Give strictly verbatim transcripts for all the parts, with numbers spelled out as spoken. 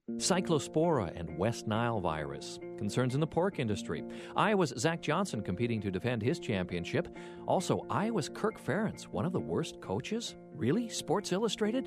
Cyclospora and West Nile virus. Concerns in the pork industry. Iowa's Zach Johnson competing to defend his championship. Also, Iowa's Kirk Ferentz, one of the worst coaches? Really? Sports Illustrated?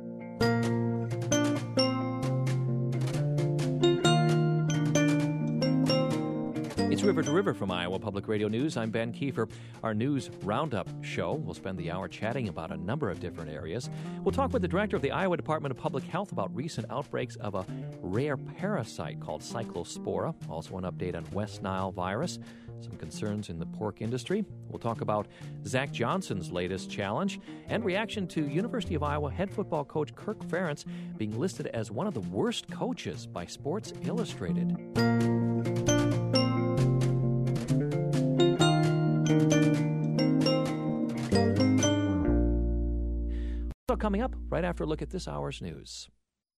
It's River to River from Iowa Public Radio News. I'm Ben Kiefer. Our news roundup show. We'll spend the hour chatting about a number of different areas. We'll talk with the director of the Iowa Department of Public Health about recent outbreaks of a rare parasite called Cyclospora. Also an update on West Nile virus. Some concerns in the pork industry. We'll talk about Zach Johnson's latest challenge and reaction to University of Iowa head football coach Kirk Ferentz being listed as one of the worst coaches by Sports Illustrated. So coming up right after a look at this hour's news.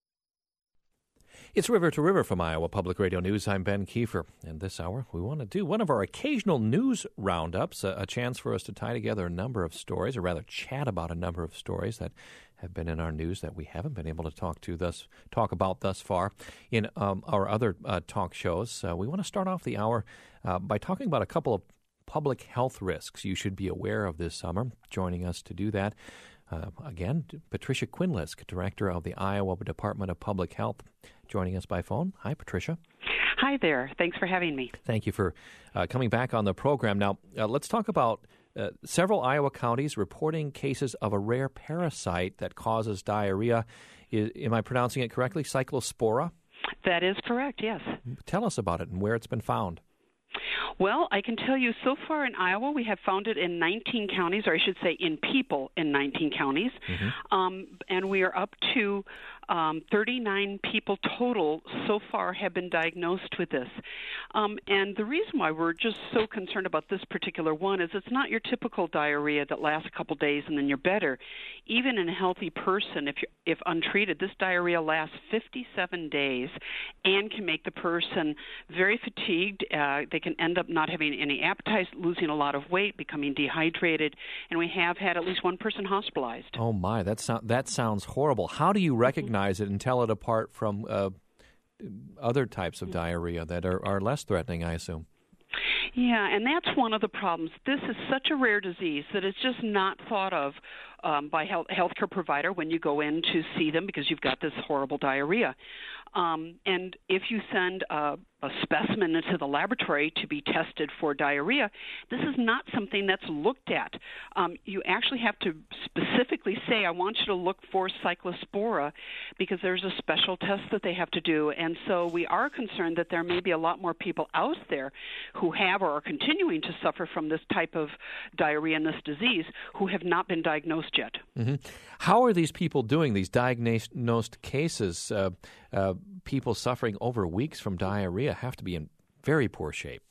It's River to River from Iowa Public Radio News. I'm Ben Kiefer, and this hour we want to do one of our occasional news roundups, a, a chance for us to tie together a number of stories, or rather chat about a number of stories that have been in our news that we haven't been able to talk to thus talk about thus far in um, our other uh, talk shows. Uh, we want to start off the hour uh, by talking about a couple of public health risks you should be aware of this summer. Joining us to do that, Uh, again, Patricia Quinlisk, Director of the Iowa Department of Public Health, joining us by phone. Hi, Patricia. Hi there. Thanks for having me. Thank you for uh, coming back on the program. Now, uh, let's talk about uh, several Iowa counties reporting cases of a rare parasite that causes diarrhea. Is, am I pronouncing it correctly? Cyclospora? That is correct, yes. Tell us about it and where it's been found. Well, I can tell you so far in Iowa we have found it in nineteen counties, or I should say in people in nineteen counties, mm-hmm. um, and we are up to um, thirty-nine people total so far have been diagnosed with this. Um, and the reason why we're just so concerned about this particular one is it's not your typical diarrhea that lasts a couple days and then you're better. Even in a healthy person, if you're, if untreated, this diarrhea lasts fifty-seven days and can make the person very fatigued. Uh, they can end up not having any appetite, losing a lot of weight, becoming dehydrated, and we have had at least one person hospitalized. Oh my, that sounds that sounds horrible. How do you recognize mm-hmm. it and tell it apart from uh, other types of mm-hmm. diarrhea that are, are less threatening, I assume? Yeah, and that's one of the problems. This is such a rare disease that it's just not thought of um, by health healthcare provider when you go in to see them because you've got this horrible diarrhea. Um, and if you send a, a specimen into the laboratory to be tested for diarrhea, this is not something that's looked at. Um, you actually have to specifically say, I want you to look for Cyclospora, because there's a special test that they have to do. And so we are concerned that there may be a lot more people out there who have or are continuing to suffer from this type of diarrhea and this disease who have not been diagnosed yet. Mm-hmm. How are these people doing, these diagnosed cases? Uh, uh, people suffering over weeks from diarrhea have to be in very poor shape.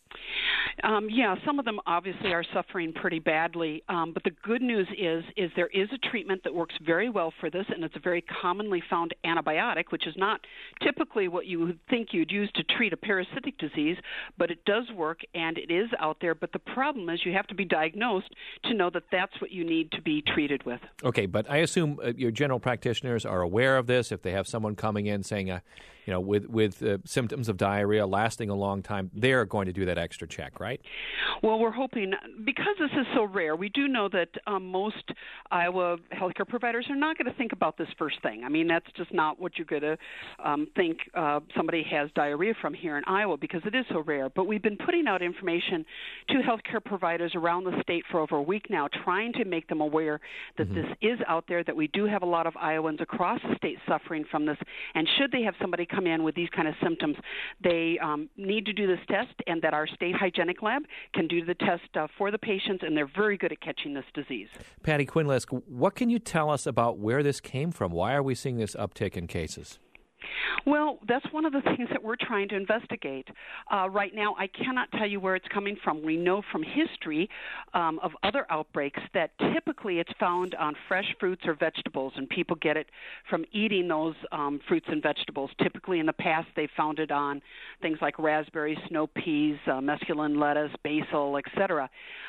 Um, yeah, some of them obviously are suffering pretty badly, um, but the good news is is there is a treatment that works very well for this, and it's a very commonly found antibiotic, which is not typically what you would think you'd use to treat a parasitic disease, but it does work, and it is out there. But the problem is you have to be diagnosed to know that that's what you need to be treated with. Okay, but I assume uh, your general practitioners are aware of this. If they have someone coming in saying, uh, you know, with, with uh, symptoms of diarrhea lasting a long time, they're going to do that extra check, right? Well, we're hoping, because this is so rare, we do know that um, most Iowa healthcare providers are not going to think about this first thing. I mean, that's just not what you're going to um, think uh, somebody has diarrhea from here in Iowa, because it is so rare. But we've been putting out information to healthcare providers around the state for over a week now, trying to make them aware that mm-hmm. this is out there, that we do have a lot of Iowans across the state suffering from this, and should they have somebody come in with these kind of symptoms, they um, need to do this test, and that our state hygienic lab can do the test uh, for the patients, and they're very good at catching this disease. Patty Quinlisk, what can you tell us about where this came from? Why are we seeing this uptick in cases? Well, that's one of the things that we're trying to investigate. Uh, right now, I cannot tell you where it's coming from. We know from history um, of other outbreaks that typically it's found on fresh fruits or vegetables, and people get it from eating those um, fruits and vegetables. Typically in the past, they found it on things like raspberries, snow peas, uh, mesclun lettuce, basil, et cetera.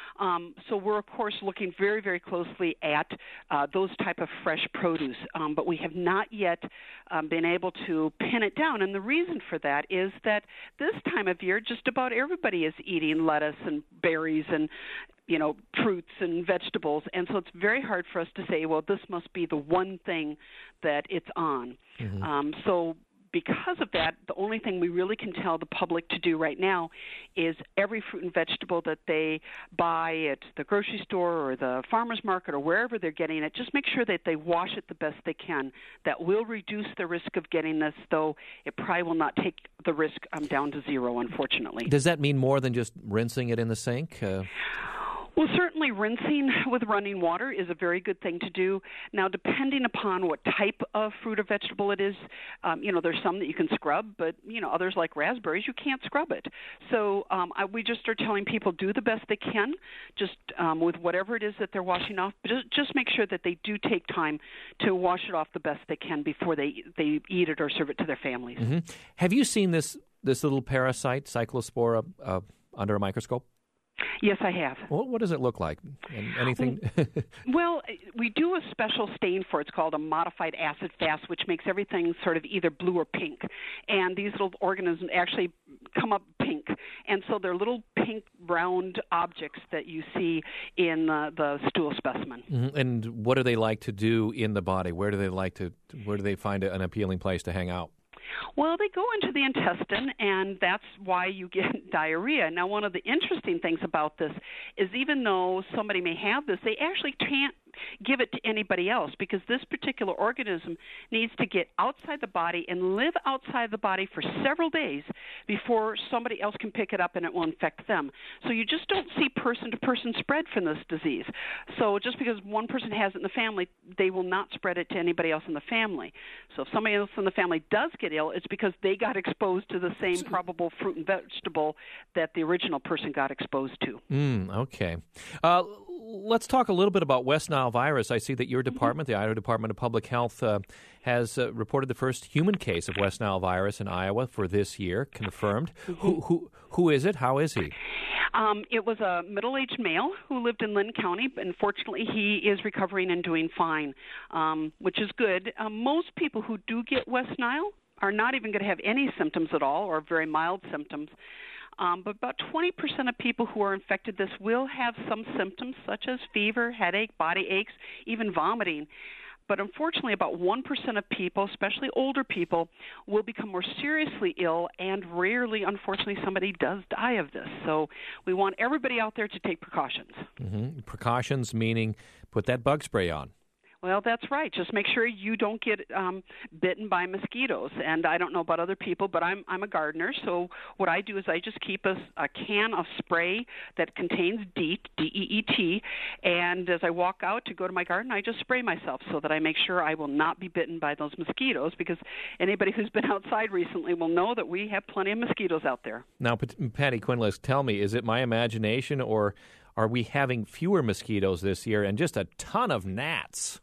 Um, so we're, of course, looking very, very closely at uh, those type of fresh produce, um, but we have not yet um, been able to pin it down. And the reason for that is that this time of year, just about everybody is eating lettuce and berries and you know, fruits and vegetables, and so it's very hard for us to say, well, this must be the one thing that it's on. Mm-hmm. Um, so because of that, the only thing we really can tell the public to do right now is every fruit and vegetable that they buy at the grocery store or the farmer's market or wherever they're getting it, just make sure that they wash it the best they can. That will reduce the risk of getting this, though it probably will not take the risk um, down to zero, unfortunately. Does that mean more than just rinsing it in the sink? Uh... Well, certainly rinsing with running water is a very good thing to do. Now, depending upon what type of fruit or vegetable it is, um, you know, there's some that you can scrub, but, you know, others like raspberries, you can't scrub it. So um, I, we just are telling people do the best they can, just um, with whatever it is that they're washing off. But just, just make sure that they do take time to wash it off the best they can before they, they eat it or serve it to their families. Mm-hmm. Have you seen this, this little parasite, Cyclospora, uh, under a microscope? Yes, I have. Well, what does it look like? Anything? Well, we do a special stain for it. It's called a modified acid fast, which makes everything sort of either blue or pink. And these little organisms actually come up pink. And so they're little pink round objects that you see in uh, the stool specimen. Mm-hmm. And what do they like to do in the body? Where do they like to, where do they find an appealing place to hang out? Well, they go into the intestine, and that's why you get diarrhea. Now, one of the interesting things about this is even though somebody may have this, they actually can't give it to anybody else because this particular organism needs to get outside the body and live outside the body for several days before somebody else can pick it up and it will infect them. So you just don't see person-to-person spread from this disease. So just because one person has it in the family, they will not spread it to anybody else in the family. So if somebody else in the family does get ill, it's because they got exposed to the same probable fruit and vegetable that the original person got exposed to. Mm, okay. Uh, let's talk a little bit about West Nile virus. I see that your department, mm-hmm. the Idaho Department of Public Health, uh, has uh, reported the first human case of West Nile virus in Iowa for this year, confirmed. Mm-hmm. Who, who, who is it? How is he? Um, it was a middle-aged male who lived in Linn County, but unfortunately he is recovering and doing fine, um, which is good. Um, most people who do get West Nile are not even going to have any symptoms at all or very mild symptoms. Um, but about twenty percent of people who are infected this will have some symptoms such as fever, headache, body aches, even vomiting. But unfortunately, about one percent of people, especially older people, will become more seriously ill, and rarely, unfortunately, somebody does die of this. So we want everybody out there to take precautions. Mm-hmm. Precautions meaning put that bug spray on. Well, that's right. Just make sure you don't get um, bitten by mosquitoes. And I don't know about other people, but I'm I'm a gardener, so what I do is I just keep a, a can of spray that contains DEET, D E E T, and as I walk out to go to my garden, I just spray myself so that I make sure I will not be bitten by those mosquitoes, because anybody who's been outside recently will know that we have plenty of mosquitoes out there. Now, Patty Quinlisk, tell me, is it my imagination, or are we having fewer mosquitoes this year and just a ton of gnats?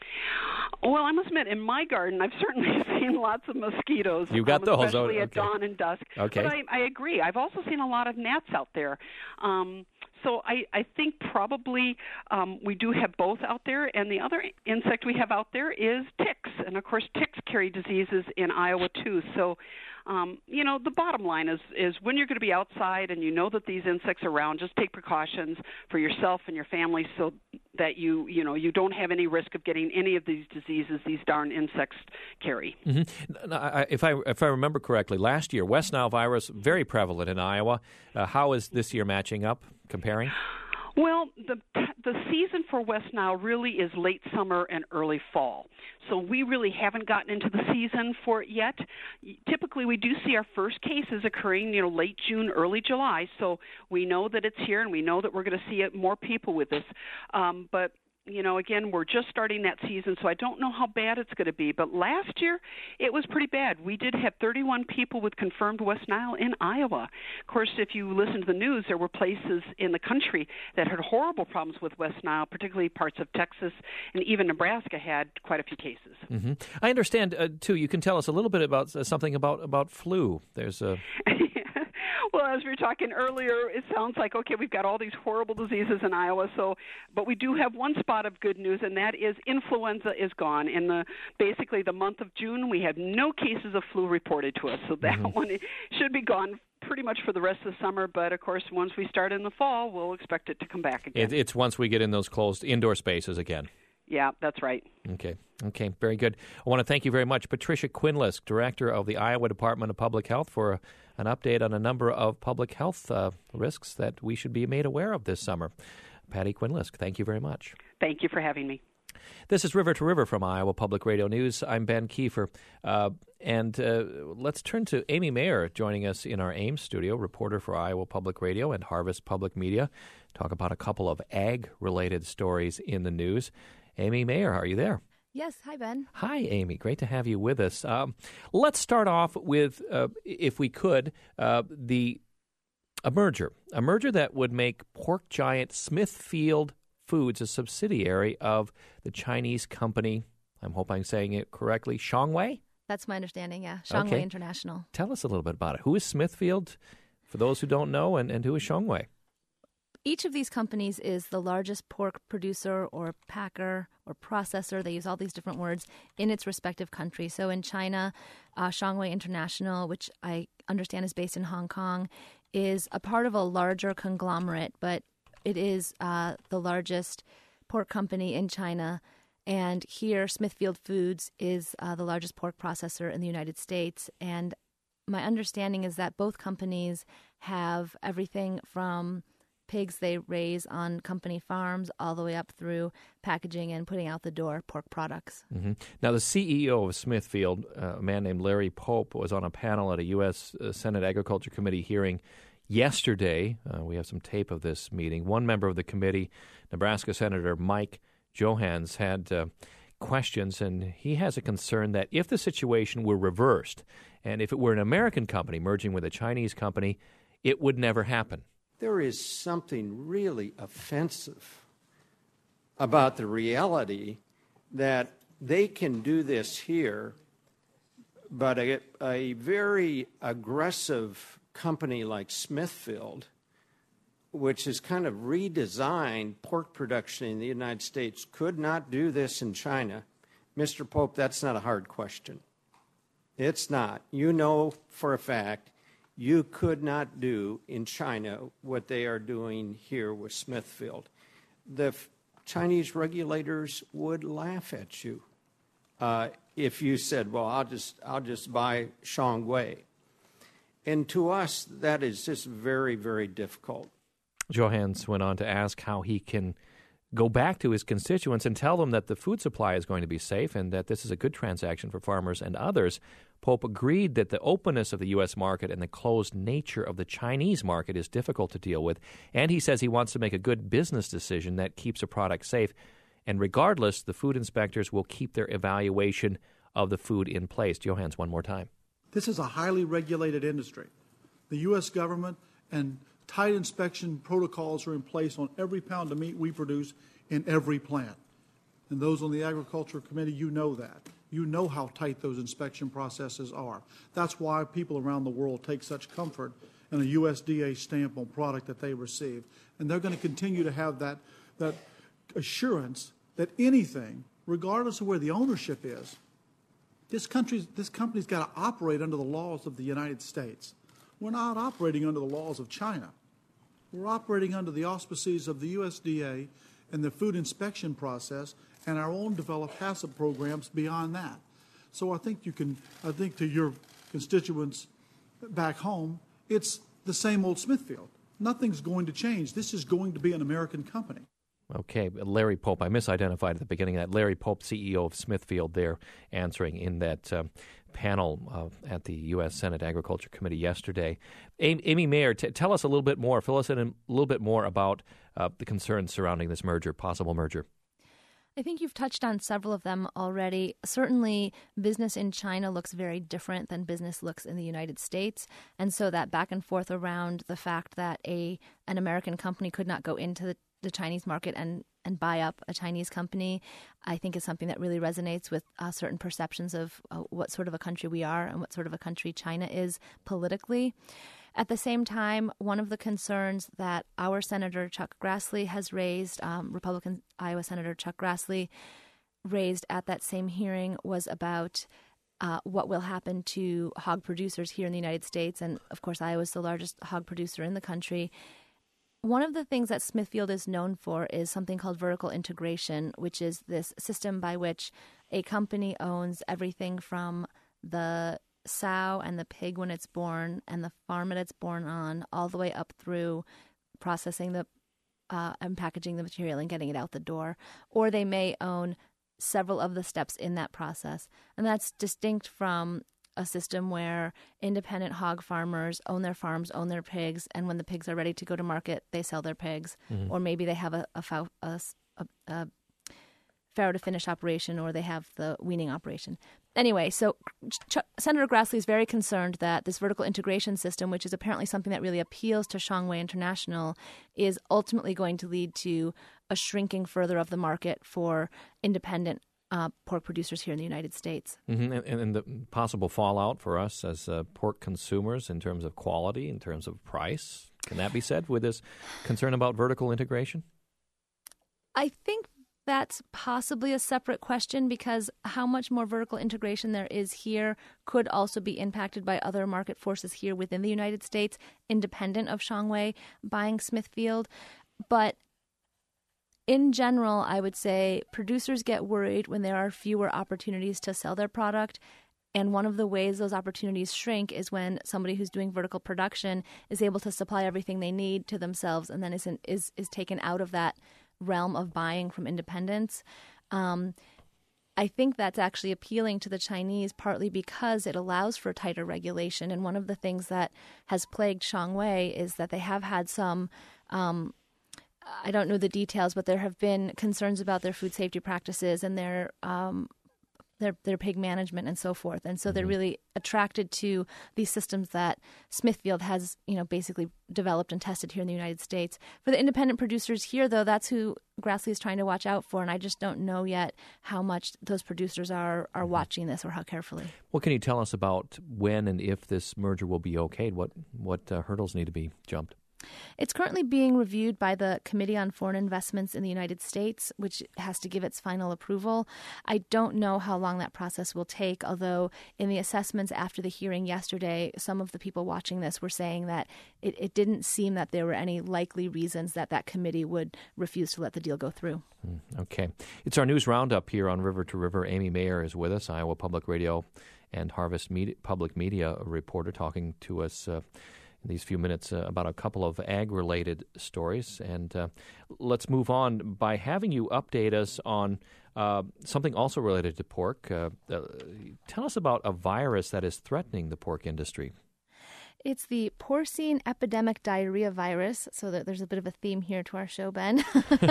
Well, I must admit, in my garden, I've certainly seen lots of mosquitoes. You got um, those, especially okay. at dawn and dusk. Okay. But I, I agree. I've also seen a lot of gnats out there. Um, so I, I think probably um, we do have both out there. And the other insect we have out there is ticks. And, of course, ticks carry diseases in Iowa, too. So, um, you know, the bottom line is, is when you're going to be outside and you know that these insects are around, just take precautions for yourself and your family so that you, you know, you don't have any risk of getting any of these diseases these darn insects carry. Mm-hmm. I, if I if I remember correctly, last year, West Nile virus, very prevalent in Iowa. Uh, how is this year matching up, comparing? Well, the the season for West Nile really is late summer and early fall. So we really haven't gotten into the season for it yet. Typically, we do see our first cases occurring, you know, late June, early July. So we know that it's here, and we know that we're going to see it, more people with this. Um, but you know, again, we're just starting that season, so I don't know how bad it's going to be. But last year, it was pretty bad. We did have thirty-one people with confirmed West Nile in Iowa. Of course, if you listen to the news, there were places in the country that had horrible problems with West Nile, particularly parts of Texas, and even Nebraska had quite a few cases. Mm-hmm. I understand, uh, too, you can tell us a little bit about uh, something about, about flu. There's a... Well, as we were talking earlier, it sounds like, okay, we've got all these horrible diseases in Iowa, so, but we do have one spot of good news, and that is influenza is gone. In the basically the month of June, we had no cases of flu reported to us, so that mm-hmm. one should be gone pretty much for the rest of the summer, but of course, once we start in the fall, we'll expect it to come back again. It, it's once we get in those closed indoor spaces again. Yeah, that's right. Okay. Okay, very good. I want to thank you very much, Patricia Quinlisk, Director of the Iowa Department of Public Health, for an update on a number of public health uh, risks that we should be made aware of this summer. Patty Quinlisk, thank you very much. Thank you for having me. This is River to River from Iowa Public Radio News. I'm Ben Kiefer. Uh, and uh, let's turn to Amy Mayer joining us in our Ames studio, reporter for Iowa Public Radio and Harvest Public Media. Talk about a couple of ag-related stories in the news. Amy Mayer, are you there? Yes. Hi, Ben. Hi, Amy. Great to have you with us. Um, let's start off with, uh, if we could, uh, the a merger. A merger that would make pork giant Smithfield Foods a subsidiary of the Chinese company, I hope I'm saying it correctly, Shuanghui? That's my understanding, yeah. Shuanghui okay. International. Tell us a little bit about it. Who is Smithfield, for those who don't know, and, and who is Shuanghui? Each of these companies is the largest pork producer or packer or processor, they use all these different words, in its respective country. So in China, uh, Shuanghui International, which I understand is based in Hong Kong, is a part of a larger conglomerate, but it is uh, the largest pork company in China. And here, Smithfield Foods is uh, the largest pork processor in the United States. And my understanding is that both companies have everything from pigs they raise on company farms all the way up through packaging and putting out the door pork products. Mm-hmm. Now, the C E O of Smithfield, uh, a man named Larry Pope, was on a panel at a U S Uh, Senate Agriculture Committee hearing yesterday. Uh, we have some tape of this meeting. One member of the committee, Nebraska Senator Mike Johans, had uh, questions, and he has a concern that if the situation were reversed, and if it were an American company merging with a Chinese company, it would never happen. There is something really offensive about the reality that they can do this here, but a, a very aggressive company like Smithfield, which has kind of redesigned pork production in the United States, could not do this in China. Mister Pope, that's not a hard question. It's not. You know for a fact you could not do in China what they are doing here with Smithfield. The f- Chinese regulators would laugh at you uh, if you said, well, I'll just, I'll just buy Shuanghui. And to us, that is just very, very difficult. Johans went on to ask how he can go back to his constituents and tell them that the food supply is going to be safe and that this is a good transaction for farmers and others. Pope agreed that the openness of the U S market and the closed nature of the Chinese market is difficult to deal with, and he says he wants to make a good business decision that keeps a product safe. And regardless, the food inspectors will keep their evaluation of the food in place. Johans, one more time. This is a highly regulated industry. The U S government and tight inspection protocols are in place on every pound of meat we produce in every plant. And those on the Agriculture Committee, you know that. You know how tight those inspection processes are. That's why people around the world take such comfort in a U S D A stamp on product that they receive. And they're going to continue to have that, that assurance that anything, regardless of where the ownership is, this country's, this company's got to operate under the laws of the United States. We're not operating under the laws of China. We're operating under the auspices of the U S D A and the food inspection process and our own developed HACCP programs beyond that. So I think you can, I think to your constituents back home, it's the same old Smithfield. Nothing's going to change. This is going to be an American company. Okay, Larry Pope, I misidentified at the beginning of that. Larry Pope, C E O of Smithfield, there answering in that uh, panel uh, at the U S Senate Agriculture Committee yesterday. Amy, Amy Mayer, t- tell us a little bit more, fill us in a little bit more about uh, the concerns surrounding this merger, possible merger. I think you've touched on several of them already. Certainly, business in China looks very different than business looks in the United States. And so that back and forth around the fact that a an American company could not go into the, the Chinese market and, and buy up a Chinese company, I think is something that really resonates with uh, certain perceptions of uh, what sort of a country we are and what sort of a country China is politically. At the same time, one of the concerns that our Senator Chuck Grassley has raised, um, Republican Iowa Senator Chuck Grassley raised at that same hearing, was about uh, what will happen to hog producers here in the United States. And, of course, Iowa is the largest hog producer in the country. One of the things that Smithfield is known for is something called vertical integration, which is this system by which a company owns everything from the sow and the pig when it's born and the farm that it's born on, all the way up through processing the uh, and packaging the material and getting it out the door. Or they may own several of the steps in that process. And that's distinct from a system where independent hog farmers own their farms, own their pigs, and when the pigs are ready to go to market, they sell their pigs. Mm-hmm. Or maybe they have a, a, fow, a, a, a farrow to finish operation, or they have the weaning operation. Anyway, so Ch- Senator Grassley is very concerned that this vertical integration system, which is apparently something that really appeals to Shuanghui International, is ultimately going to lead to a shrinking further of the market for independent uh, pork producers here in the United States. Mm-hmm. And, and the possible fallout for us as uh, pork consumers in terms of quality, in terms of price, can that be said with this concern about vertical integration? I think that's possibly a separate question, because how much more vertical integration there is here could also be impacted by other market forces here within the United States, independent of Shuanghui buying Smithfield. But in general, I would say producers get worried when there are fewer opportunities to sell their product. And one of the ways those opportunities shrink is when somebody who's doing vertical production is able to supply everything they need to themselves and then is is, is taken out of that realm of buying from independents. Um, I think that's actually appealing to the Chinese, partly because it allows for tighter regulation. And one of the things that has plagued Shuanghui is that they have had some, um, I don't know the details, but there have been concerns about their food safety practices and their um, their their pig management and so forth. And so mm-hmm. they're really attracted to these systems that Smithfield has, you know, basically developed and tested here in the United States. For the independent producers here, though, that's who Grassley is trying to watch out for. And I just don't know yet how much those producers are are watching this or how carefully. What can you tell us about when and if this merger will be okayed? What, what uh, hurdles need to be jumped? It's currently being reviewed by the Committee on Foreign Investments in the United States, which has to give its final approval. I don't know how long that process will take, although in the assessments after the hearing yesterday, some of the people watching this were saying that it, it didn't seem that there were any likely reasons that that committee would refuse to let the deal go through. Okay. It's our news roundup here on River to River. Amy Mayer is with us, Iowa Public Radio and Harvest Media, Public Media reporter, talking to us uh, in these few minutes uh, about a couple of ag-related stories. And uh, let's move on by having you update us on uh, something also related to pork. Uh, uh, tell us about a virus that is threatening the pork industry. It's the porcine epidemic diarrhea virus, so that there's a bit of a theme here to our show, Ben.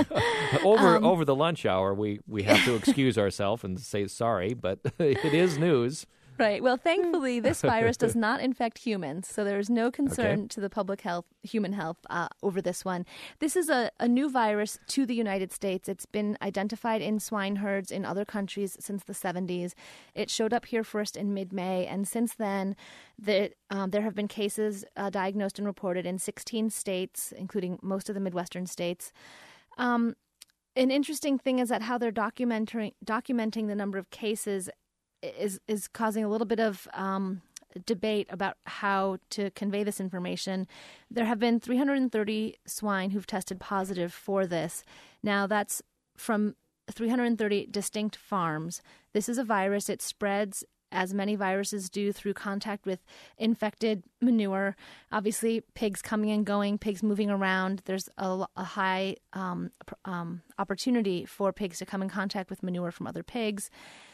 over um, over the lunch hour, we, we have to excuse ourselves and say sorry, but it is news. Right. Well, thankfully, this virus does not infect humans, so there is no concern okay. to the public health, human health, uh, over this one. This is a, a new virus to the United States. It's been identified in swine herds in other countries since the seventies. It showed up here first in mid-May, and since then, the, um, there have been cases uh, diagnosed and reported in sixteen states, including most of the Midwestern states. Um, an interesting thing is that how they're documenting documenting the number of cases is is causing a little bit of um, debate about how to convey this information. There have been three hundred thirty swine who've tested positive for this. Now, that's from three hundred thirty distinct farms. This is a virus. It spreads, as many viruses do, through contact with infected manure. Obviously, pigs coming and going, pigs moving around. There's a, a high um, um, opportunity for pigs to come in contact with manure from other pigs.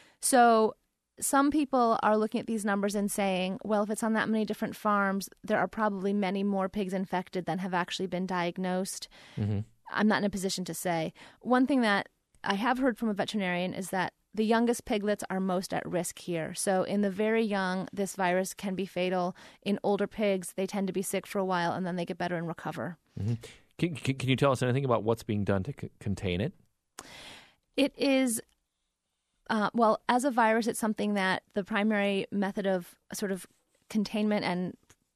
So some people are looking at these numbers and saying, well, if it's on that many different farms, there are probably many more pigs infected than have actually been diagnosed. Mm-hmm. I'm not in a position to say. One thing that I have heard from a veterinarian is that the youngest piglets are most at risk here. So in the very young, this virus can be fatal. In older pigs, they tend to be sick for a while, and then they get better and recover. Mm-hmm. Can, can, can you tell us anything about what's being done to c- contain it? It is... Uh, well, as a virus, it's something that the primary method of sort of containment and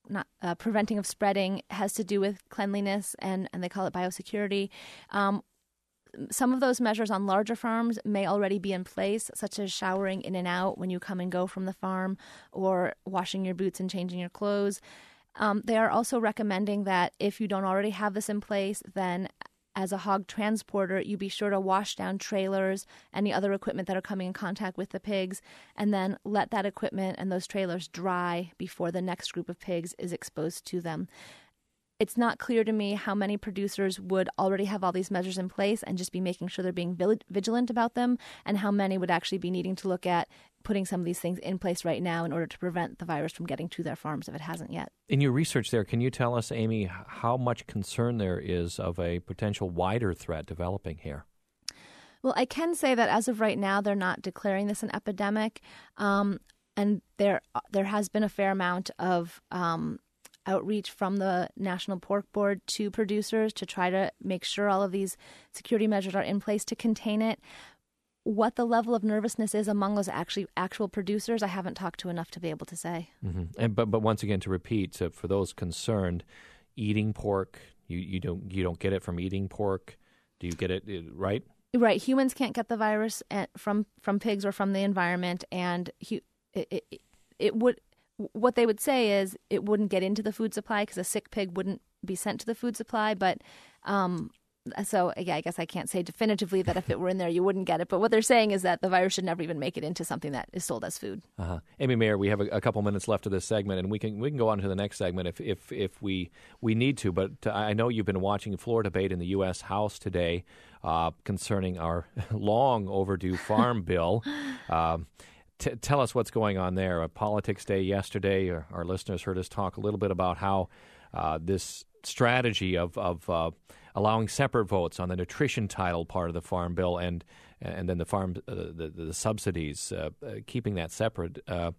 not uh, preventing of spreading has to do with cleanliness, and, and they call it biosecurity. Um, some of those measures on larger farms may already be in place, such as showering in and out when you come and go from the farm, or washing your boots and changing your clothes. Um, they are also recommending that if you don't already have this in place, then as a hog transporter, you be sure to wash down trailers, any other equipment that are coming in contact with the pigs, and then let that equipment and those trailers dry before the next group of pigs is exposed to them. It's not clear to me how many producers would already have all these measures in place and just be making sure they're being vigilant about them, and how many would actually be needing to look at putting some of these things in place right now in order to prevent the virus from getting to their farms if it hasn't yet. In your research there, can you tell us, Amy, how much concern there is of a potential wider threat developing here? Well, I can say that as of right now, they're not declaring this an epidemic, um, and there there has been a fair amount of um, outreach from the National Pork Board to producers to try to make sure all of these security measures are in place to contain it. What the level of nervousness is among those actually actual producers, I haven't talked to enough to be able to say. Mm-hmm. And but but once again, to repeat, so for those concerned, eating pork, you, you don't you don't get it from eating pork. Do you get it right? Right. Humans can't get the virus from from pigs or from the environment, and he, it, it, it would. What they would say is it wouldn't get into the food supply because a sick pig wouldn't be sent to the food supply. But um, so, yeah, I guess I can't say definitively that if it were in there, you wouldn't get it. But what they're saying is that the virus should never even make it into something that is sold as food. Uh-huh. Amy Mayer, we have a, a couple minutes left of this segment, and we can we can go on to the next segment if if, if we, we need to. But I know you've been watching floor debate in the U S House today uh, concerning our long overdue farm bill. Um, T- tell us what's going on there. A Politics Day yesterday, our, our listeners heard us talk a little bit about how uh, this strategy of, of uh, allowing separate votes on the nutrition title part of the farm bill and and then the farm uh, the, the subsidies, uh, uh, keeping that separate. Uh,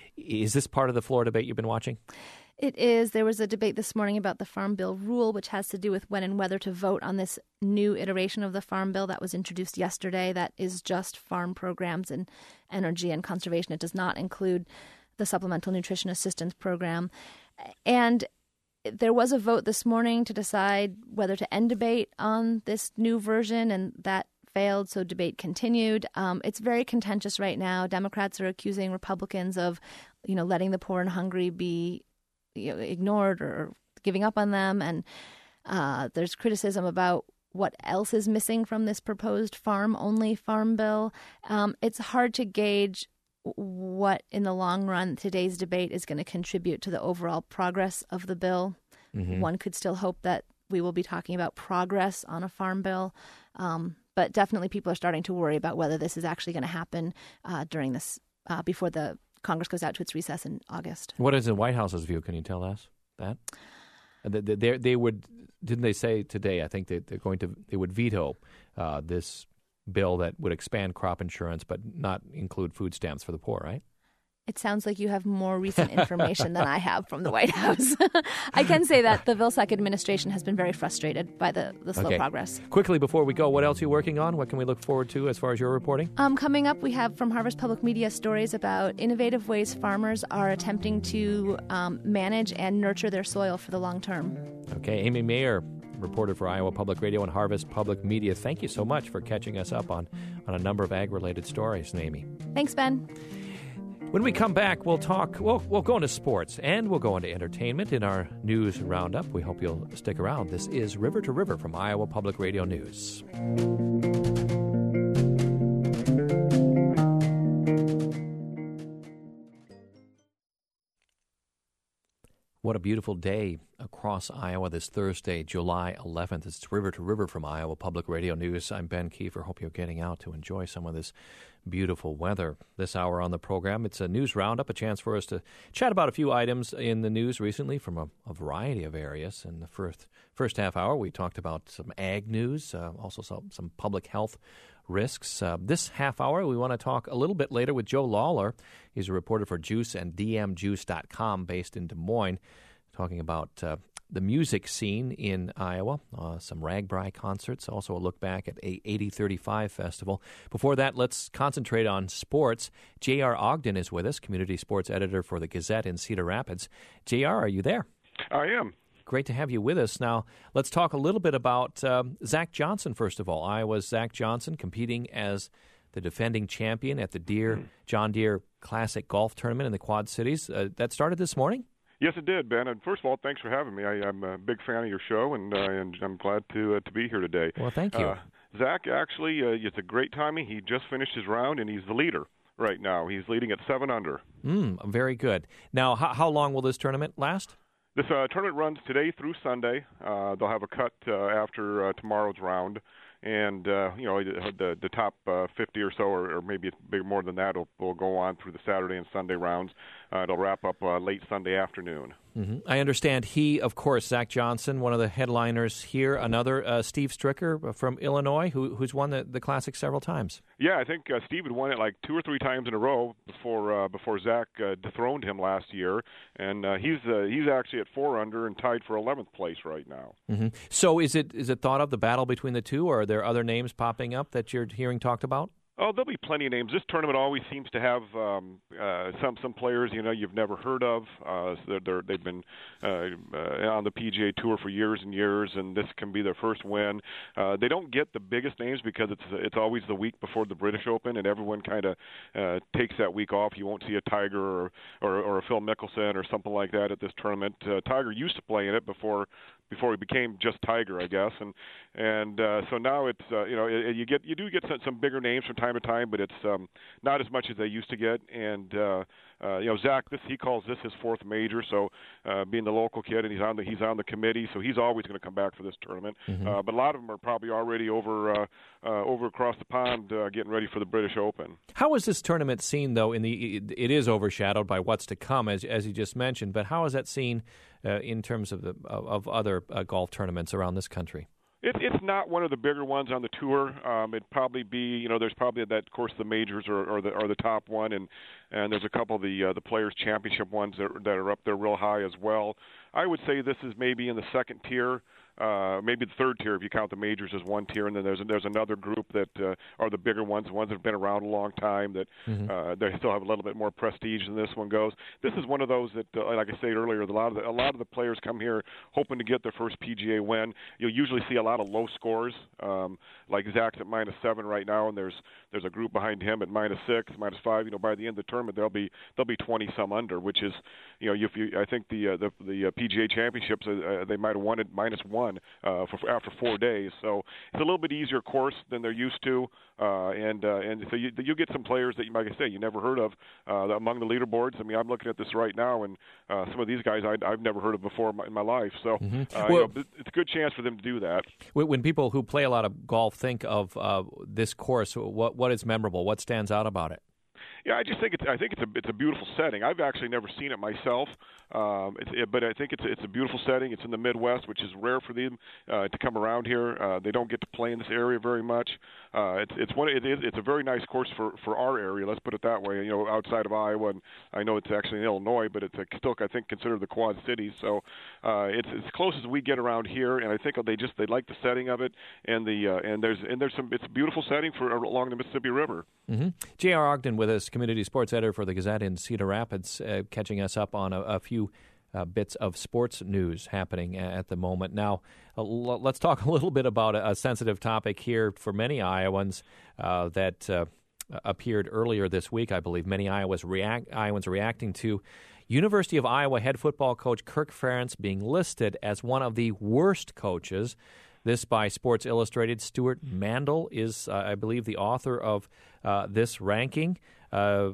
is this part of the floor debate you've been watching? It is. There was a debate this morning about the Farm Bill rule, which has to do with when and whether to vote on this new iteration of the Farm Bill that was introduced yesterday that is just farm programs and energy and conservation. It does not include the Supplemental Nutrition Assistance Program. And there was a vote this morning to decide whether to end debate on this new version, and that failed, so debate continued. Um, it's very contentious right now. Democrats are accusing Republicans of, you know, letting the poor and hungry be You know, ignored or giving up on them, and uh, there's criticism about what else is missing from this proposed farm-only farm bill. Um, it's hard to gauge what, in the long run, today's debate is going to contribute to the overall progress of the bill. Mm-hmm. One could still hope that we will be talking about progress on a farm bill, um, but definitely people are starting to worry about whether this is actually going to happen uh, during this uh, before the Congress goes out to its recess in August. What is the White House's view? Can you tell us that? They, they, they would, didn't they say today, I think that they're going to, they would veto uh, this bill that would expand crop insurance but not include food stamps for the poor, right? It sounds like you have more recent information than I have from the White House. I can say that the Vilsack administration has been very frustrated by the, the slow okay. progress. Quickly, before we go, what else are you working on? What can we look forward to as far as your reporting? Um, coming up, we have from Harvest Public Media stories about innovative ways farmers are attempting to um, manage and nurture their soil for the long term. Okay, Amy Mayer, reporter for Iowa Public Radio and Harvest Public Media. Thank you so much for catching us up on, on a number of ag-related stories, Amy. Thanks, Ben. When we come back, we'll talk, we'll, we'll go into sports and we'll go into entertainment in our news roundup. We hope you'll stick around. This is River to River from Iowa Public Radio News. What a beautiful day across Iowa this Thursday, July eleventh. It's River to River from Iowa Public Radio News. I'm Ben Kiefer. Hope you're getting out to enjoy some of this beautiful weather. This hour on the program, it's a news roundup, a chance for us to chat about a few items in the news recently from a, a variety of areas. In the first first half hour, we talked about some ag news, uh, also some, some public health risks. Uh, this half hour, we want to talk a little bit later with Joe Lawler. He's a reporter for Juice and D M Juice dot com based in Des Moines, talking about uh, the music scene in Iowa, uh, some Ragbri concerts, also a look back at a eighty thirty-five festival. Before that, let's concentrate on sports. J R. Ogden is with us, community sports editor for the Gazette in Cedar Rapids. J R, are you there? I am. Great to have you with us. Now, let's talk a little bit about um, Zach Johnson, first of all. Iowa's Zach Johnson competing as the defending champion at the Deere John Deere Classic Golf Tournament in the Quad Cities. Uh, that started this morning? Yes, it did, Ben. And first of all, thanks for having me. I, I'm a big fan of your show, and, uh, and I'm glad to uh, to be here today. Well, thank you. Uh, Zach, actually, uh, it's a great timing. He just finished his round, and he's the leader right now. He's leading at seven under. Mm, very good. Now, how, how long will this tournament last? This uh, tournament runs today through Sunday. Uh, they'll have a cut uh, after uh, tomorrow's round. And, uh, you know, the, the top uh, fifty or so, or, or maybe a bit more than that, will, will go on through the Saturday and Sunday rounds. Uh, it'll wrap up uh, late Sunday afternoon. Mm-hmm. I understand he, of course, Zach Johnson, one of the headliners here, another uh, Steve Stricker from Illinois, who, who's won the, the Classic several times. Yeah, I think uh, Steve had won it like two or three times in a row before uh, before Zach uh, dethroned him last year, and uh, he's uh, he's actually at four under and tied for eleventh place right now. Mm-hmm. So is it is it thought of the battle between the two, or are there other names popping up that you're hearing talked about? Oh, there'll be plenty of names. This tournament always seems to have um, uh, some some players you know you've never heard of. Uh, so they're, they're, they've been uh, uh, on the P G A Tour for years and years, and this can be their first win. Uh, they don't get the biggest names because it's it's always the week before the British Open, and everyone kind of uh, takes that week off. You won't see a Tiger or, or or a Phil Mickelson or something like that at this tournament. Uh, Tiger used to play in it before. before he became just Tiger, I guess, and and uh, so now it's uh, you know it, you get you do get some, some bigger names from time to time, but it's um, not as much as they used to get. And uh, uh, you know Zach, this he calls this his fourth major, so uh, being the local kid, and he's on the he's on the committee, so he's always going to come back for this tournament. Mm-hmm. Uh, but a lot of them are probably already over uh, uh, over across the pond, uh, getting ready for the British Open. How is this tournament seen, though? In the it, it is overshadowed by what's to come, as as you just mentioned. But how is that seen uh, in terms of the of, of other uh, golf tournaments around this country? It, it's not one of the bigger ones on the tour. Um, it'd probably be, you know, there's probably that, of course, the majors are, are the are the top one, and, and there's a couple of the uh, the Players Championship ones that, that are up there real high as well. I would say this is maybe in the second tier. Uh, maybe the third tier if you count the majors as one tier, and then there's there's another group that uh, are the bigger ones, the ones that have been around a long time, that mm-hmm. uh, they still have a little bit more prestige than this one goes. This is one of those that, uh, like I said earlier, a lot of the, a lot of the players come here hoping to get their first P G A win. You'll usually see a lot of low scores, um, like Zach's at minus seven right now, and there's there's a group behind him at minus six, minus five. You know, by the end of the tournament, they'll be they'll be twenty some under, which is, you know, if you I think the uh, the the uh, P G A Championships uh, they might have won it minus one uh, for after four days, so it's a little bit easier course than they're used to, uh, and uh, and so you you get some players that, you, like I say, you never heard of uh, among the leaderboards. I mean, I'm looking at this right now, and uh, some of these guys I, I've never heard of before in my, in my life. So mm-hmm. uh, well, you know, it's a good chance for them to do that. When people who play a lot of golf think of uh, this course, what what is memorable? What stands out about it? Yeah, I just think it's I think it's a it's a beautiful setting. I've actually never seen it myself, um, it's, it, but I think it's it's a beautiful setting. It's in the Midwest, which is rare for them uh, to come around here. Uh, they don't get to play in this area very much. Uh, it's it's one it is it's a very nice course for, for our area. Let's put it that way. You know, outside of Iowa, and I know it's actually in Illinois, but it's still I think considered the Quad Cities. So uh, it's as close as we get around here, and I think they just they like the setting of it, and the uh, and there's and there's some it's a beautiful setting for along the Mississippi River. Mm-hmm. J R. Ogden with us, community sports editor for the Gazette in Cedar Rapids, uh, catching us up on a, a few uh, bits of sports news happening at the moment. Now, uh, l- let's talk a little bit about a, a sensitive topic here for many Iowans uh, that uh, appeared earlier this week, I believe. Many Iowas react, Iowans reacting to University of Iowa head football coach Kirk Ferentz being listed as one of the worst coaches. This by Sports Illustrated. Stuart Mandel is, uh, I believe, the author of uh, this ranking. Uh,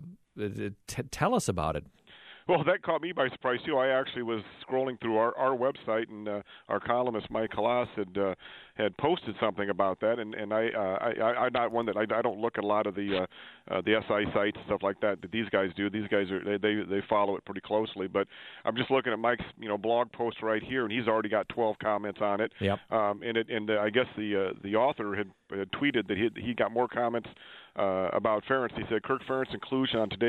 t- tell us about it. Well, that caught me by surprise, too. I actually was scrolling through our, our website, and uh, our columnist, Mike Halas, had uh, had posted something about that. And, and I, uh, I, I, I'm not one that I, I don't look at a lot of the uh, uh, the S I sites and stuff like that that these guys do. These guys, are they, they, they follow it pretty closely. But I'm just looking at Mike's you know blog post right here, and he's already got twelve comments on it. Yep. Um, and it, and uh, I guess the uh, the author had, had tweeted that he, he got more comments uh, about Ferentz. He said, Kirk Ferentz's inclusion on today's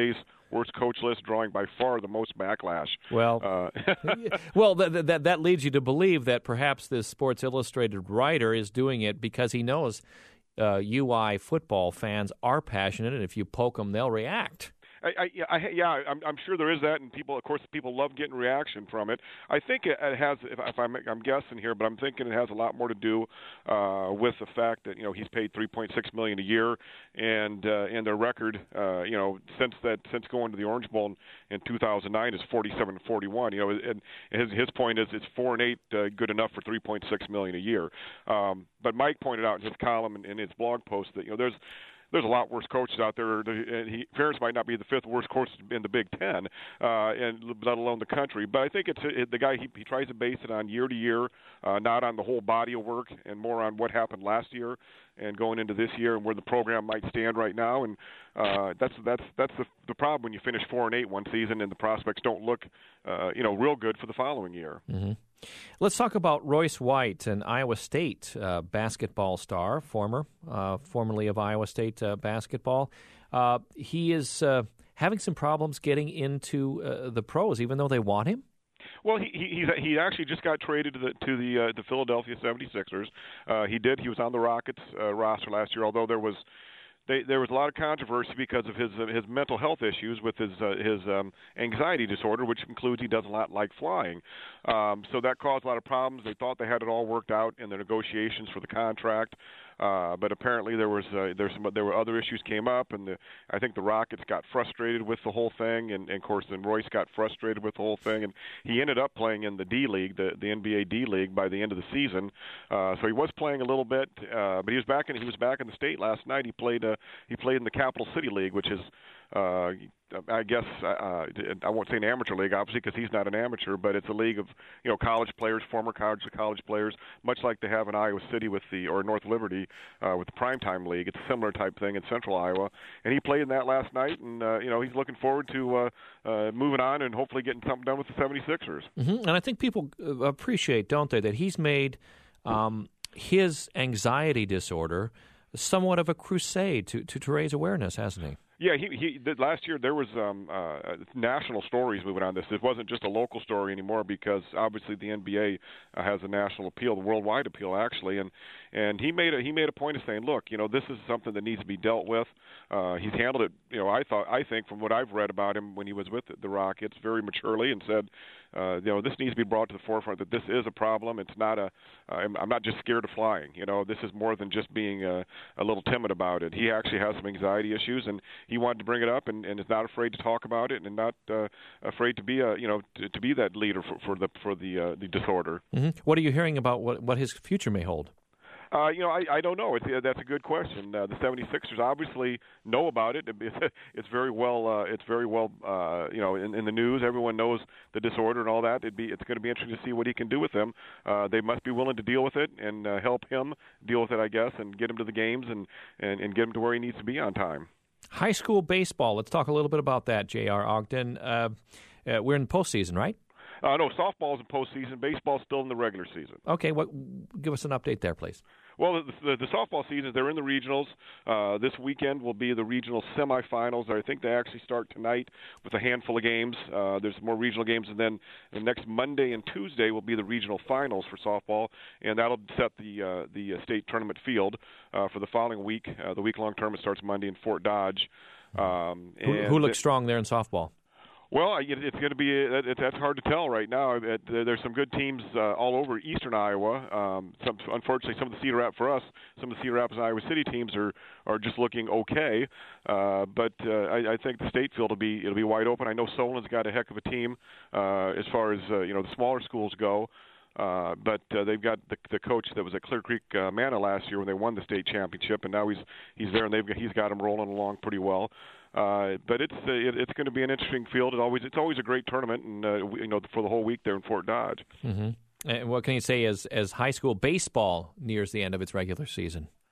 worst coach list, drawing by far the most backlash. Well, uh, well, that, that that leads you to believe that perhaps this Sports Illustrated writer is doing it because he knows uh, U I football fans are passionate, and if you poke them, they'll react. I, I, I, yeah, I'm, I'm sure there is that, and people, of course, people love getting reaction from it. I think it, it has. If, if I'm, I'm guessing here, but I'm thinking it has a lot more to do uh, with the fact that you know he's paid three point six million dollars a year, and uh, and their record, uh, you know, since that since going to the Orange Bowl in, in two thousand nine is forty-seven and forty-one. You know, and his his point is it's four and eight uh, good enough for three point six million dollars a year. Um, but Mike pointed out in his column and in his blog post that you know there's. There's a lot worse coaches out there. And he, Ferentz might not be the fifth worst coach in the Big Ten, uh, and let alone the country. But I think it's it, the guy. He, he tries to base it on year to year, uh, not on the whole body of work, and more on what happened last year and going into this year and where the program might stand right now. And uh, that's that's that's the, the problem when you finish four and eight one season and the prospects don't look, uh, you know, real good for the following year. Mm-hmm. Let's talk about Royce White, an Iowa State uh, basketball star, former, uh, formerly of Iowa State uh, basketball. Uh, he is uh, having some problems getting into uh, the pros, even though they want him. Well, he he he actually just got traded to the to the uh, the Philadelphia seventy-sixers. Uh, he did. He was on the Rockets uh, roster last year, although there was. They, there was a lot of controversy because of his uh, his mental health issues with his uh, his um, anxiety disorder, which includes he does not like flying. Um, so that caused a lot of problems. They thought they had it all worked out in the negotiations for the contract, uh, but apparently there was uh, there's some, there were other issues came up, and the, I think the Rockets got frustrated with the whole thing, and, and of course then Royce got frustrated with the whole thing, and he ended up playing in the D League, the the N B A D League, by the end of the season. Uh, so he was playing a little bit, uh, but he was back in he was back in the state last night. He played. Uh, He played in the Capital City League, which is, uh, I guess, uh, I won't say an amateur league, obviously, because he's not an amateur, but it's a league of, you know, college players, former college college players, much like they have in Iowa City with the, or North Liberty uh, with the Primetime League. It's a similar type thing in Central Iowa, and he played in that last night, and uh, you know, he's looking forward to uh, uh, moving on and hopefully getting something done with the seventy-sixers. Mm-hmm. And I think people appreciate, don't they, that he's made um, his anxiety disorder somewhat of a crusade to, to, to raise awareness, hasn't he? Yeah, he he. The, last year there was um, uh, national stories moving on this. It wasn't just a local story anymore because obviously the N B A uh, has a national appeal, the worldwide appeal actually, and and he made a he made a point of saying, look, you know, this is something that needs to be dealt with. Uh, he's handled it, you know, I thought I think from what I've read about him when he was with the Rockets, very maturely, and said, uh, you know, this needs to be brought to the forefront that this is a problem. It's not a. I'm, I'm not just scared of flying. You know, this is more than just being a, a little timid about it. He actually has some anxiety issues, and he wanted to bring it up, and, and is not afraid to talk about it, and not uh, afraid to be a you know to, to be that leader for, for the for the uh, the disorder. Mm-hmm. What are you hearing about what what his future may hold? Uh, you know, I, I don't know. It's, uh, that's a good question. Uh, the seventy-sixers obviously know about it. It's, it's very well. Uh, it's very well. Uh, you know, in, in the news, everyone knows the disorder and all that. It'd be. It's going to be interesting to see what he can do with them. Uh, they must be willing to deal with it and uh, help him deal with it, I guess, and get him to the games and, and, and get him to where he needs to be on time. High school baseball. Let's talk a little bit about that, J R. Ogden. Uh, uh, we're in postseason, right? Uh, no, softball's in postseason. Baseball's still in the regular season. Okay, what? Give us an update there, please. Well, the, the, the softball season, they're in the regionals. Uh, this weekend will be the regional semifinals. I think they actually start tonight with a handful of games. Uh, there's more regional games, and then the next Monday and Tuesday will be the regional finals for softball, and that'll set the uh, the state tournament field uh, for the following week. Uh, the week-long tournament starts Monday in Fort Dodge. Um, who, who looks strong there in softball? Well, it's going to be it, that's hard to tell right now. It, there's some good teams uh, all over eastern Iowa. Um, some, unfortunately, some of the Cedar Rapids for us, some of the Cedar Rapids and Iowa City teams are, are just looking okay. Uh, but uh, I, I think the state field will be it'll be wide open. I know Solon's got a heck of a team uh, as far as uh, you know the smaller schools go. Uh, but uh, they've got the, the coach that was at Clear Creek uh, Manna last year when they won the state championship, and now he's he's there, and they've got, he's got them rolling along pretty well. Uh, but it's uh, it, it's going to be an interesting field. It always it's always a great tournament, and uh, you know for the whole week there in Fort Dodge. Mm-hmm. And what can you say as as high school baseball nears the end of its regular season?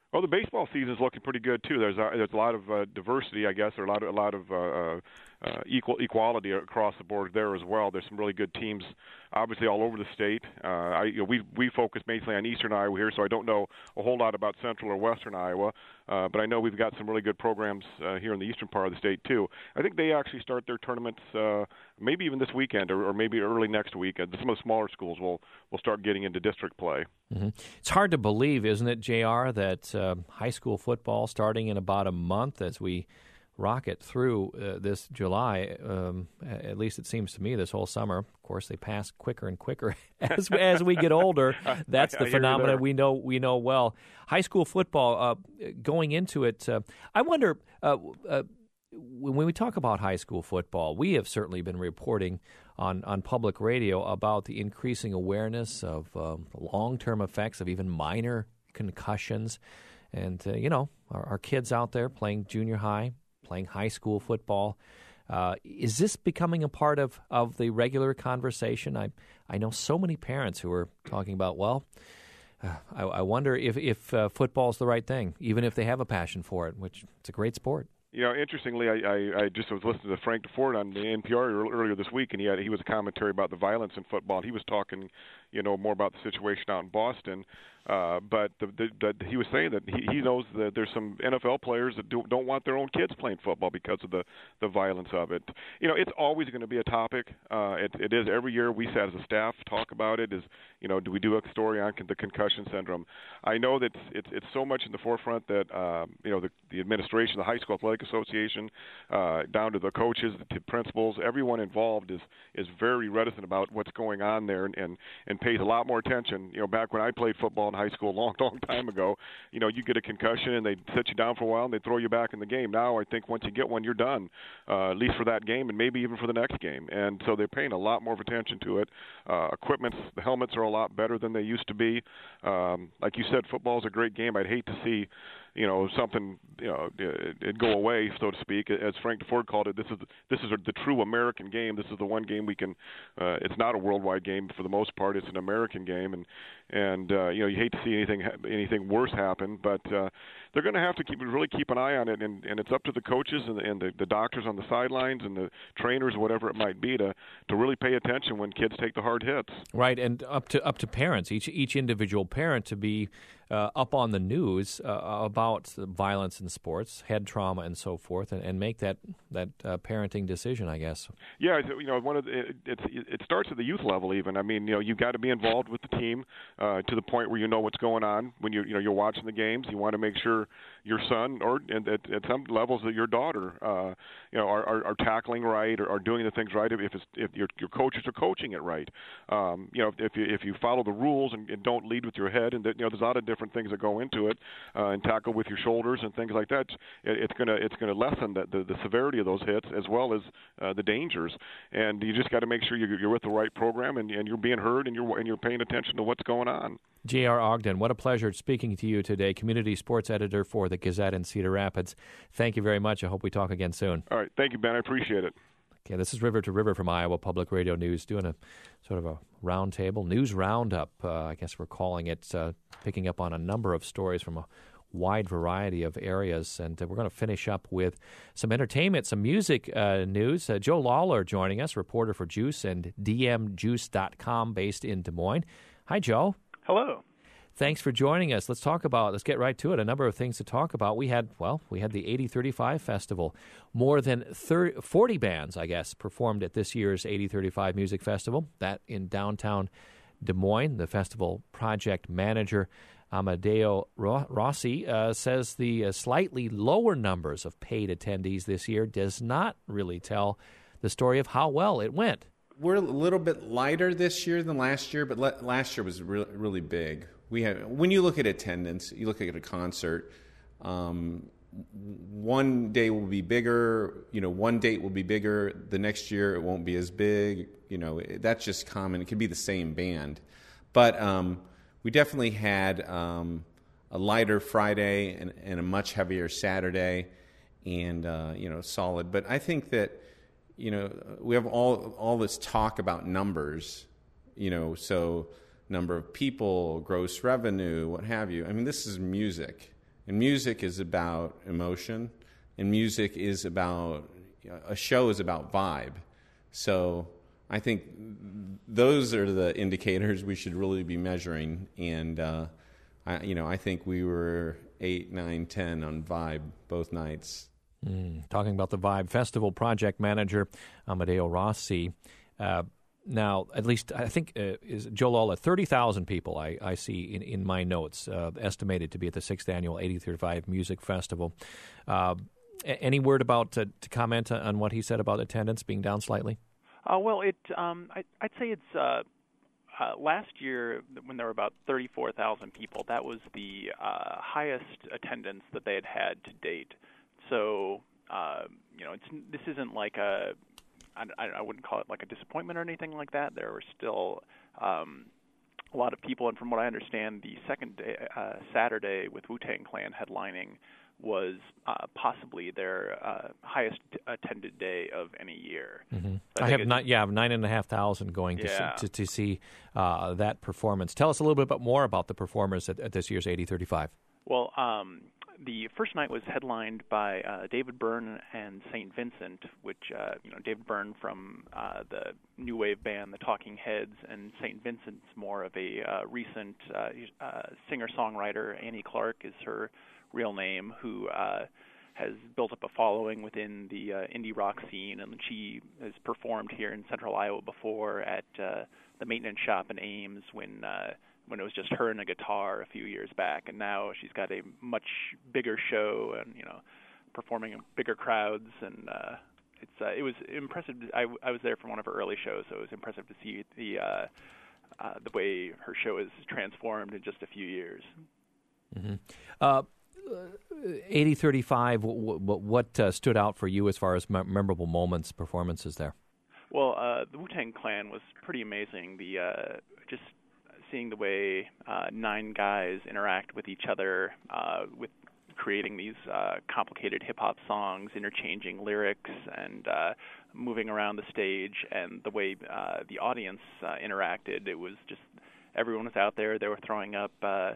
Well, the baseball season is looking pretty good too. There's a, there's a lot of uh, diversity, I guess, or a lot of a lot of uh, uh, equal equality across the board there as well. There's some really good teams, obviously all over the state. Uh, I, you know, we we focus mainly on Eastern Iowa here, so I don't know a whole lot about Central or Western Iowa, uh, but I know we've got some really good programs uh, here in the eastern part of the state too. I think they actually start their tournaments uh, maybe even this weekend or, or maybe early next week. Uh, some of the smaller schools will will start getting into district play. Mm-hmm. It's hard to believe, isn't it, J R, that uh, high school football starting in about a month as we rocket through uh, this July, um, at least it seems to me this whole summer. Of course, they pass quicker and quicker as as we get older. That's the I, I phenomenon we know we know well. High school football, uh, going into it, uh, I wonder, uh, uh, when we talk about high school football, we have certainly been reporting on, on public radio about the increasing awareness of um, long-term effects of even minor concussions. And, uh, you know, our, our kids out there playing junior high, playing high school football. Uh, is this becoming a part of, of the regular conversation? I I know so many parents who are talking about, well, uh, I, I wonder if, if uh, football is the right thing, even if they have a passion for it, which it's a great sport. You know, interestingly, I, I, I just was listening to Frank DeFord on the N P R earlier this week, and he had he was a commentary about the violence in football. And he was talking, you know, more about the situation out in Boston. Uh, but the, the, the, he was saying that he, he knows that there's some N F L players that do, don't want their own kids playing football because of the, the violence of it. You know, it's always going to be a topic. Uh, it, it is every year. We sat as a staff talk about it. Is you know, do we do a story on the concussion syndrome? I know that it's it's so much in the forefront that um, you know the, the administration, the High School Athletic Association, uh, down to the coaches, to principals, everyone involved is is very reticent about what's going on there and, and and pays a lot more attention. You know, back when I played football in high school a long, long time ago, you know, you get a concussion and they'd sit you down for a while and they'd throw you back in the game. Now I think once you get one, you're done, uh, at least for that game and maybe even for the next game. And so they're paying a lot more of attention to it. Uh, equipment, the helmets are a lot better than they used to be. Um, like you said, football is a great game. I'd hate to see, you know, something, you know, it, it go away, so to speak. As Frank DeFord called it, this is this is a, the true American game. This is the one game we can. Uh, it's not a worldwide game for the most part. It's an American game, and and uh, you know, you hate to see anything anything worse happen, but uh, they're going to have to keep really keep an eye on it, and, and it's up to the coaches and, and the, the doctors on the sidelines and the trainers, whatever it might be, to to really pay attention when kids take the hard hits. Right, and up to up to parents, each each individual parent to be uh, up on the news uh, about violence in sports, head trauma, and so forth, and, and make that that uh, parenting decision, I guess. Yeah, you know, one of the, it, it it starts at the youth level. Even, I mean, you know, you've got to be involved with the team uh, to the point where you know what's going on when you you know you're watching the games. You want to make sure your son, or and at, at some levels that your daughter, uh, you know, are, are, are tackling right, or are doing the things right. If it's, if your your coaches are coaching it right, um, you know, if you if you follow the rules and, and don't lead with your head, and that, you know, there's a lot of different things that go into it, uh, and tackle with your shoulders and things like that. It, it's gonna it's gonna lessen the, the the severity of those hits as well as uh, the dangers. And you just got to make sure you're, you're with the right program and, and you're being heard and you're and you're paying attention to what's going on. J R. Ogden, what a pleasure speaking to you today, community sports editor for the Gazette in Cedar Rapids. Thank you very much. I hope we talk again soon. All right. Thank you, Ben. I appreciate it. Okay, this is River to River from Iowa Public Radio News, doing a sort of a roundtable, news roundup, uh, I guess we're calling it, uh, picking up on a number of stories from a wide variety of areas. And uh, we're going to finish up with some entertainment, some music uh, news. Uh, Joe Lawler joining us, reporter for Juice and D M juice dot com based in Des Moines. Hi, Joe. Hello. Thanks for joining us. Let's talk about, let's get right to it, a number of things to talk about. We had, well, we had the eighty thirty-five Festival. More than thirty, forty bands, I guess, performed at this year's eighty thirty-five Music Festival. That in downtown Des Moines. The festival project manager, Amadeo Rossi, uh, says the uh, slightly lower numbers of paid attendees this year does not really tell the story of how well it went. We're a little bit lighter this year than last year, but le- last year was re- really big. We had, when you look at attendance, you look at a concert, um, one day will be bigger, you know, one date will be bigger, the next year it won't be as big, you know, it, that's just common. It could be the same band. But um, we definitely had um, a lighter Friday and, and a much heavier Saturday and, uh, you know, solid. But I think that, you know, we have all all this talk about numbers, you know, so number of people, gross revenue, what have you. I mean, this is music, And music is about emotion, and music is about, a show is about vibe. So I think those are the indicators we should really be measuring. And, uh, I, you know, I think we were eight, nine, ten on vibe both nights. Mm, talking about the Vibe Festival project manager, Amadeo Rossi. Uh, now, at least I think, uh, is Joe Lalla, thirty thousand people I, I see in, in my notes, uh, estimated to be at the sixth Annual eighty thirty-five Music Festival. Uh, any word about, uh, to comment on what he said about attendance being down slightly? Uh, well, it um, I, I'd say it's uh, uh, last year when there were about thirty-four thousand people, that was the uh, highest attendance that they had had to date. So, uh, you know, it's this isn't like a, I, I wouldn't call it like a disappointment or anything like that. There were still um, a lot of people, and from what I understand, the second day, uh, Saturday with Wu-Tang Clan headlining was uh, possibly their uh, highest attended day of any year. Mm-hmm. I, I have not, yeah, nine and a half thousand going to yeah. see, to, to see uh, that performance. Tell us a little bit more about the performers at, at this year's eighty thirty-five. Well, um, the first night was headlined by uh, David Byrne and Saint Vincent, which, uh, you know, David Byrne from uh, the new wave band, the Talking Heads, and Saint Vincent's more of a uh, recent uh, uh, singer-songwriter. Annie Clark is her real name, who uh, has built up a following within the uh, indie rock scene, and she has performed here in Central Iowa before at uh, the Maintenance Shop in Ames when uh, when it was just her and a guitar a few years back, and now she's got a much bigger show and, you know, performing in bigger crowds, and uh, it's uh, it was impressive. I, I was there for one of her early shows, so it was impressive to see the uh, uh, the way her show has transformed in just a few years. Mm-hmm. Uh, eighty thirty-five, what, what uh, stood out for you as far as me- memorable moments, performances there? Well, uh, the Wu-Tang Clan was pretty amazing. The uh, just seeing the way uh, nine guys interact with each other, uh, with creating these uh, complicated hip-hop songs, interchanging lyrics, and uh, moving around the stage, and the way uh, the audience uh, interacted. It was just, everyone was out there. They were throwing up uh,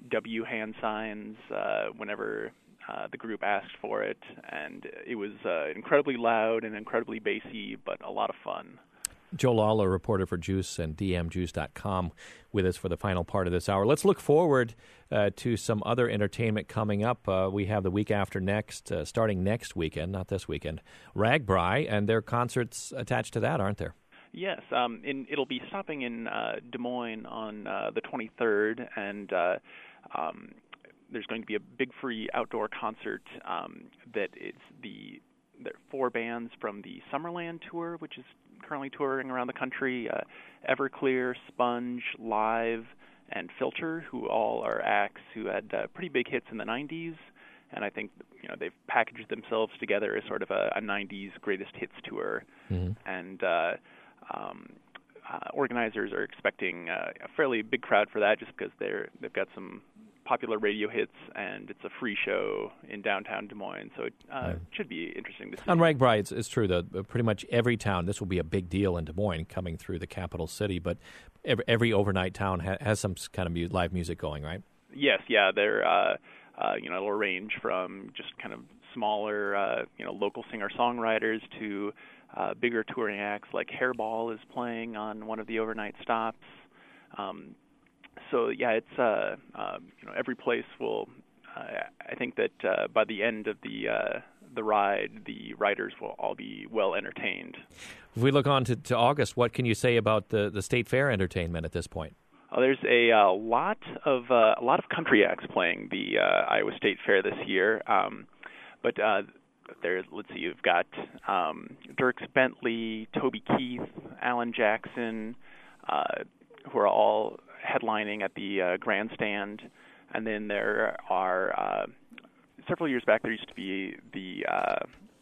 W hand signs uh, whenever uh, the group asked for it, and it was uh, incredibly loud and incredibly bassy, but a lot of fun. Joe Lalla, reporter for Juice and D M Juice dot com, with us for the final part of this hour. Let's look forward uh, to some other entertainment coming up. Uh, we have the week after next, uh, starting next weekend, not this weekend, RAGBRAI, and there are concerts attached to that, aren't there? Yes, um, in, it'll be stopping in uh, Des Moines on uh, the twenty-third, and uh, um, there's going to be a big free outdoor concert um, that is the there are four bands from the Summerland tour, which is currently touring around the country, uh, Everclear, Sponge, Live, and Filter, who all are acts who had uh, pretty big hits in the nineties, and I think, you know, they've packaged themselves together as sort of a, a nineties greatest hits tour, mm-hmm. and uh, um, uh, organizers are expecting uh, a fairly big crowd for that, just because they're they've got some popular radio hits, and it's a free show in downtown Des Moines, so it uh, right. should be interesting to see. On RAGBRAI, it's, it's true that pretty much every town, this will be a big deal in Des Moines coming through the capital city, but every, every overnight town ha- has some kind of mu- live music going, right? Yes, yeah, they're, uh, uh, you know, it'll range from just kind of smaller, uh, you know, local singer-songwriters to uh, bigger touring acts, like Hairball is playing on one of the overnight stops. Um, So yeah, it's uh, uh, you know, every place will. Uh, I think that uh, by the end of the uh, the ride, the riders will all be well entertained. If we look on to, to August, what can you say about the, the State Fair entertainment at this point? Uh, there's a uh, lot of uh, a lot of country acts playing the uh, Iowa State Fair this year, um, but uh, there's let's see, you've got um, Dierks Bentley, Toby Keith, Alan Jackson, uh, who are all headlining at the uh, grandstand, and then there are uh, several years back there used to be the uh,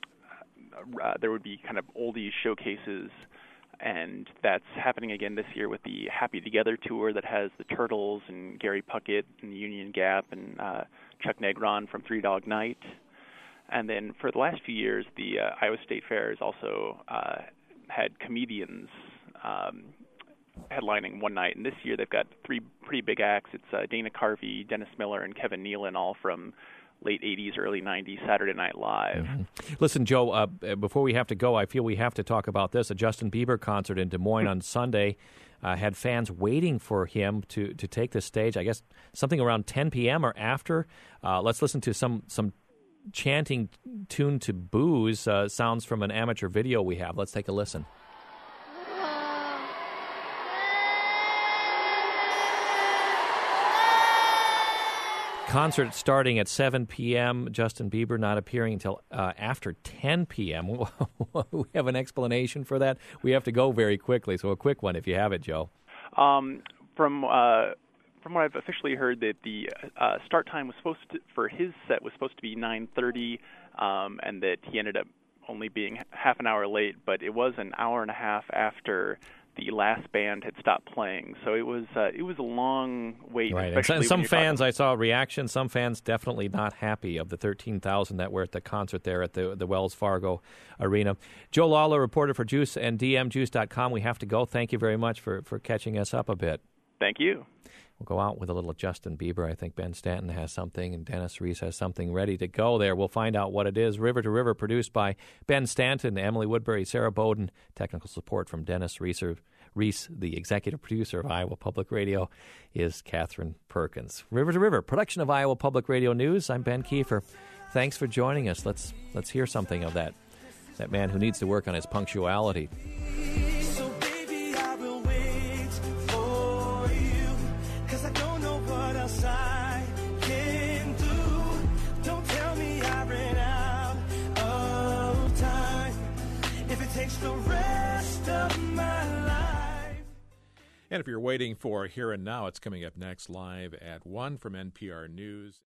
uh, there would be kind of oldies showcases, and that's happening again this year with the Happy Together tour that has the Turtles and Gary Puckett and Union Gap and uh, Chuck Negron from Three Dog Night, and then for the last few years the uh, Iowa State Fair has also uh, had comedians Um, headlining one night, and this year they've got three pretty big acts. It's uh, Dana Carvey, Dennis Miller, and Kevin Nealon, all from late eighties, early nineties Saturday Night Live. Mm-hmm. Listen, Joe, uh, before we have to go, I feel we have to talk about this. A Justin Bieber concert in Des Moines on Sunday uh, had fans waiting for him to, to take the stage, I guess something around ten p.m. or after. Uh, let's listen to some, some chanting tuned to booze uh, sounds from an amateur video we have. Let's take a listen. Concert starting at seven p.m. Justin Bieber not appearing until uh, after ten p.m. We have an explanation for that. We have to go very quickly, so a quick one if you have it, Joe. Um, from uh, from what I've officially heard, that the uh, start time was supposed to, for his set was supposed to be nine thirty, um, and that he ended up only being half an hour late. But it was an hour and a half after the last band had stopped playing, so it was uh, it was a long wait. Right, and some, some fans, I saw reactions. Some fans definitely not happy of the thirteen thousand that were at the concert there at the the Wells Fargo Arena. Joe Lawler, reporter for Juice and D M Juice dot com. We have to go. Thank you very much for for catching us up a bit. Thank you. We'll go out with a little Justin Bieber. I think Ben Stanton has something, and Dennis Reese has something ready to go there. We'll find out what it is. River to River, produced by Ben Stanton, Emily Woodbury, Sarah Bowden. Technical support from Dennis Reese. Reese, the executive producer of Iowa Public Radio, is Catherine Perkins. River to River, production of Iowa Public Radio News. I'm Ben Kiefer. Thanks for joining us. Let's let's hear something of that that man who needs to work on his punctuality. And if you're waiting for Here and Now, it's coming up next live at one from N P R News.